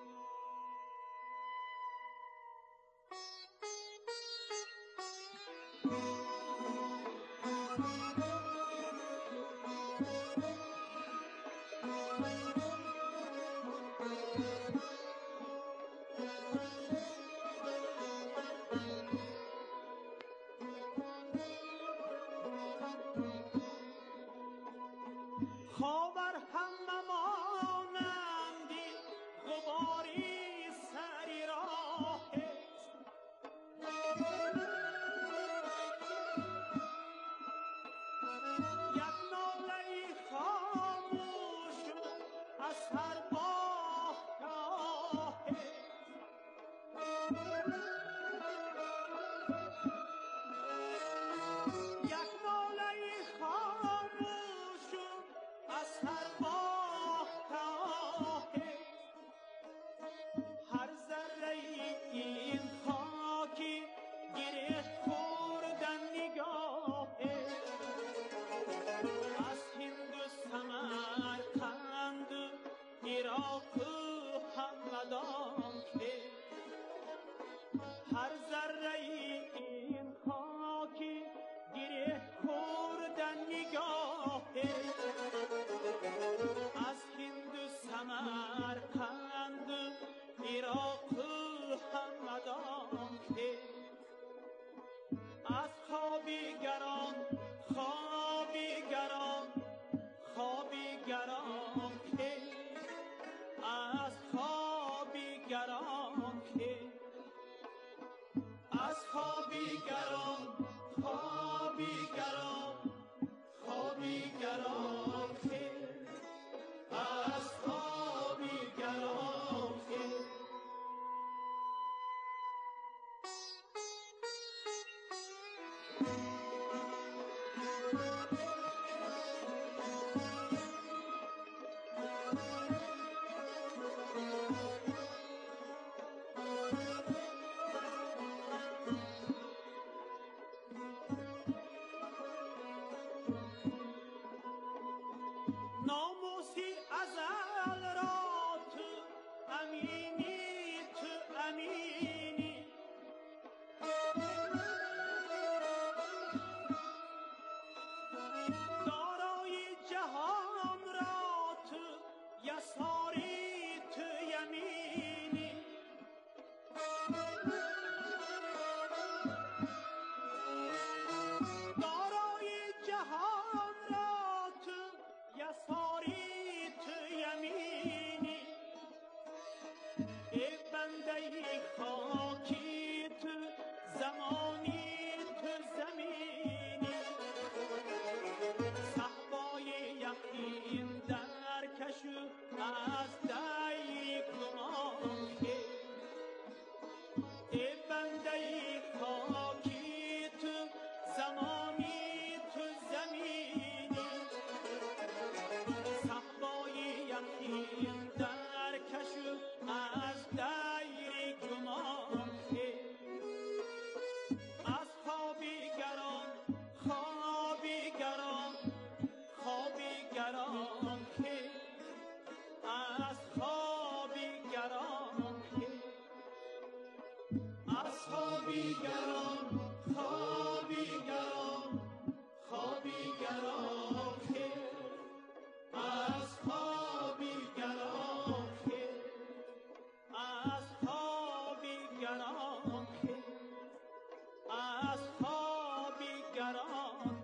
خاور هم مانندی غباری سری راه یک ناله خاموش از هر باغ یک ناله خاموش از هر باغ هر ذره این خاکی گره خوردن نگاه از هند و سمرقند عراق و همدان که هر ذره این خاکی گره خوردن نگاه از هند و سمرقند عراق و همدان که از خوابی گران خوابی گران خوابی گران که از خوابی گران که از خوابی گران خوابی گران خوابی گران که از خوابی گران که خوابی گران خوابی گران خوابی گران خیر از خوابی گران خیر از خوابی گران خیر از خوابی گران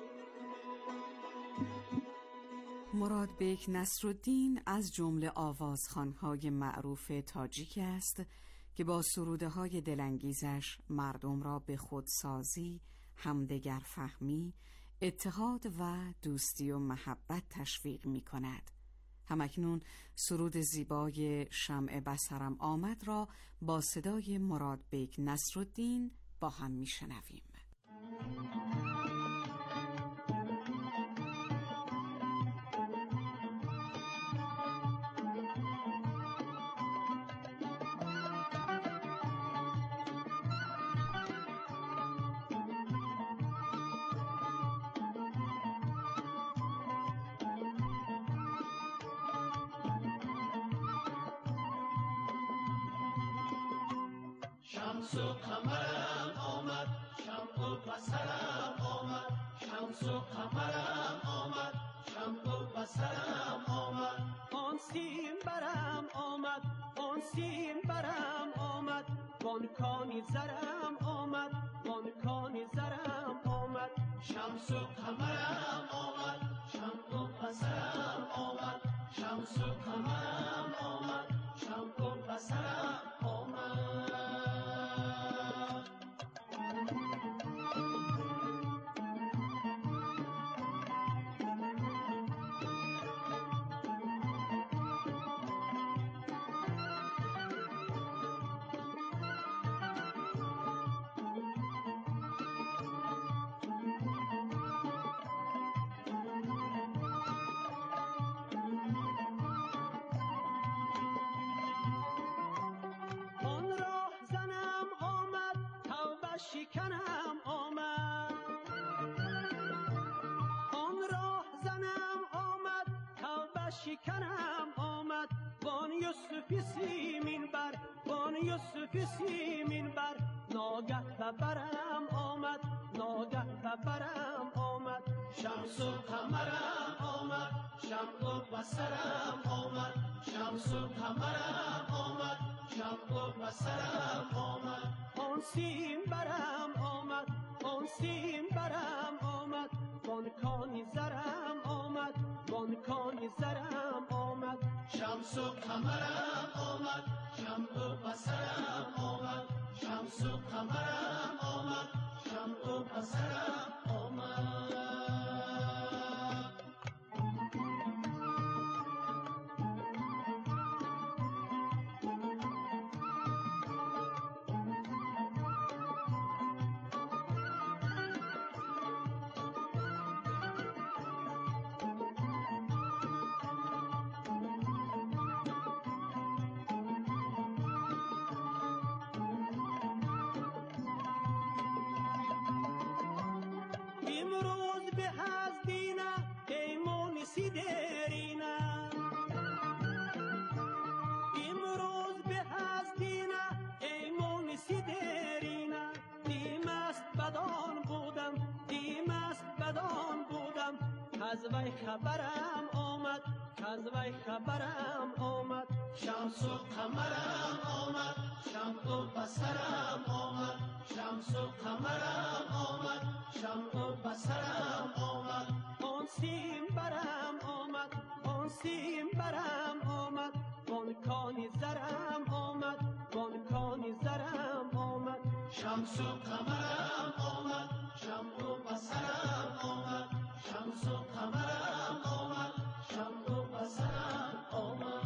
مراد بیک نصرالدین از جمله آوازخوان‌های معروف تاجیک است که با سروده‌های دلانگیزش مردم را به خودسازی، همدیگر فهمی، اتحاد و دوستی و محبت تشویق می‌کند. همکنون سرود زیبای شمع بصرم آمد را با صدای مراد بیک نصرالدین با هم می‌شنویم. شمس و قمرم آمد شمع و بصرم آمد شمس و قمرم آمد شمع و بصرم آمد آن سیم برم آمد آن سیم برم آمد وان کانی زرم آمد وان کانی زرم آمد شمس و قمرم آمد شمع و بصرم آمد شمس و قمرم آمد شمع و بصرم آمد شکنم آمد آن راه زنم آمد توبه شکنم آمد وان یوسف سیمین بر وان یوسف سیمین بر ناگه برم آمد ناگه برم آمد شمس و قمرم آمد شمع و بصرم آمد شمس و قمرم آمد شمع و بصرم آمد آن سیم برم آمد آن سیم برم آمد وان کانی زرم آمد وان کانی زرم آمد شمس و قمرم آمد شمع و بصرم آمد شمس و قمرم آمد شمع و بصرم آمد امروز به هزدینه ایمون سیدرینه امروز به هزدینه ایمون سیدرینه دیمست بدان بودم دیمست بدان بودم از وی خبرم آمد از وی خبرم آمد شمس و قمرم آمد شمع و بصرم آمد شمس و قمرم آمد شمع و بصرم آمد آن سیم برم آمد آن سیم برم آمد وان کانی زرم آمد وان کانی زرم آمد شمس و قمرم آمد شمع و بصرم آمد شمس و قمرم آمد شمع و بصرم آمد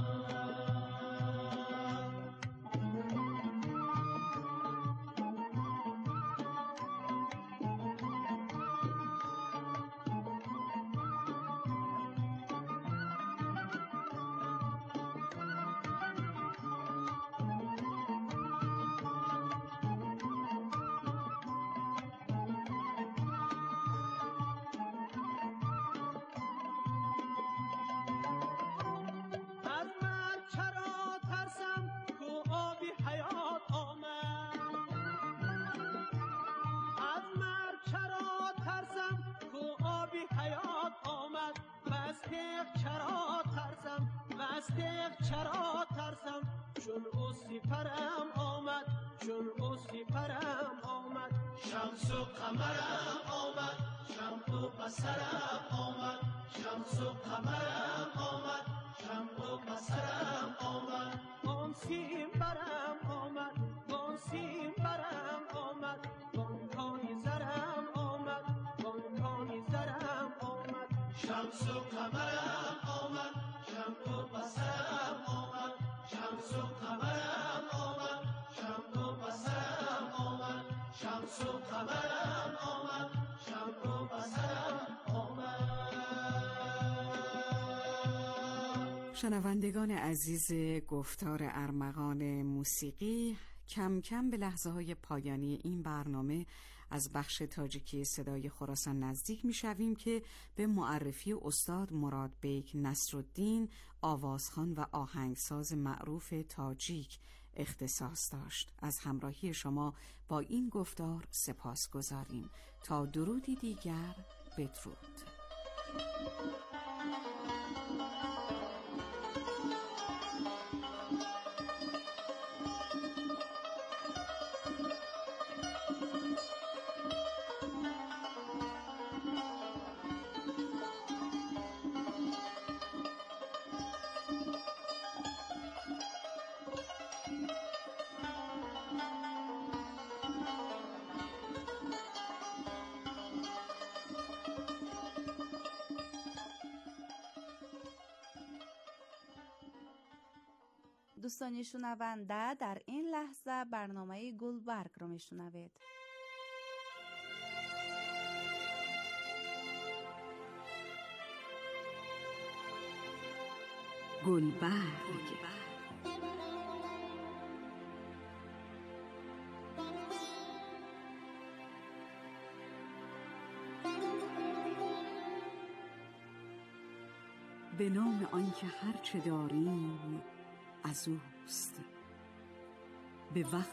قمرم آمد، شمع و بصرم آمد، شمس و قمرم آمد، شمع و بصرم آمد. گانسیم برم آمد، گانسیم برم آمد، گانهای زرم آمد، گانهای زرم آمد. شمس و قمرم آمد، شمع و بصرم آمد، شمس و قمرم آمد، شمع و بصرم آمد، شمس و قمرم آمد، شمع و بصرم آمد. شنوندگان عزیز گفتار ارمغان موسیقی، کم کم به لحظه های پایانی این برنامه از بخش تاجیکی صدای خراسان نزدیک می شویم که به معرفی استاد مراد بیک نصرالدین، آوازخوان و آهنگساز معروف تاجیک اختصاص داشت. از همراهی شما با این گفتار سپاس گذاریم. تا درودی دیگر، بدرود. دوستانی شنونده، در این لحظه برنامه گلبرگ رو میشنوید. گلبرگ. به نام آنکه هر چه داریم از اوست، به وقت